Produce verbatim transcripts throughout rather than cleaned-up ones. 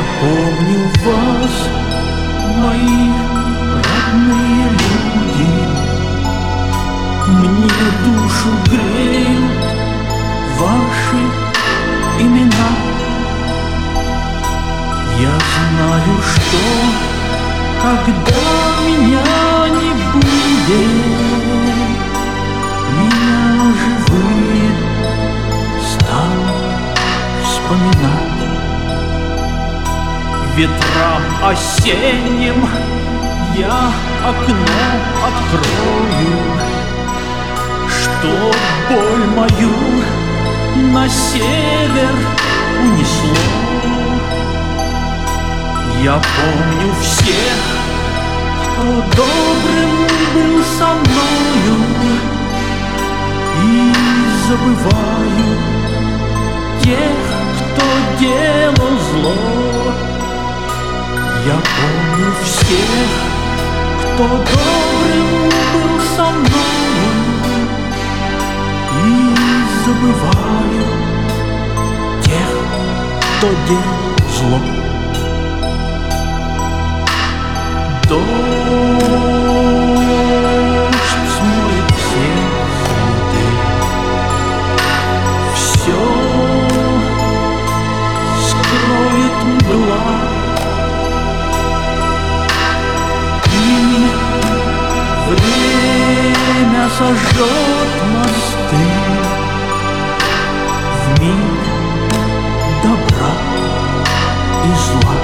помню вас, мои родные люди, мне душу греют ваши имена. Я знаю, что когда меня не будет, меня живые станут вспоминать. Ветрам осенним я окно открою, что боль мою на север унесло. Я помню всех, кто добрым был со мною, и забываю тех, кто делал зло. Я помню всех, кто добрым был со мною, и забываю тех, кто делал зло. Дождь смоет все следы, все скроет мгла, и время сожжет мосты в мир добра и зла.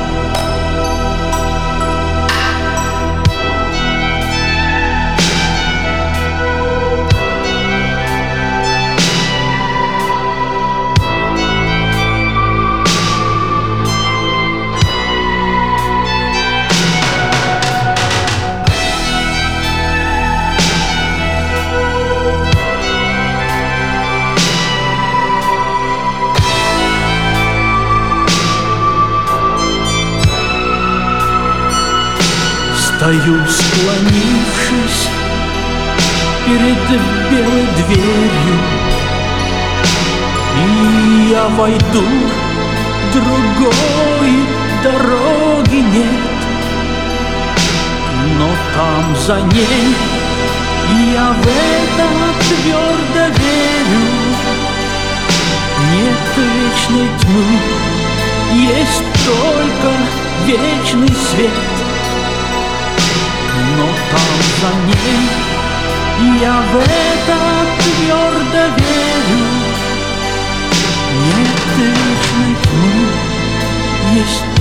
Стою, склонившись перед белой дверью, и я войду, другой дороги нет. Но там за ней я в это твердо верю. Нет вечной тьмы, есть только вечный свет. Но там за ней я в это твердо верю. Нет вечной тьмы, есть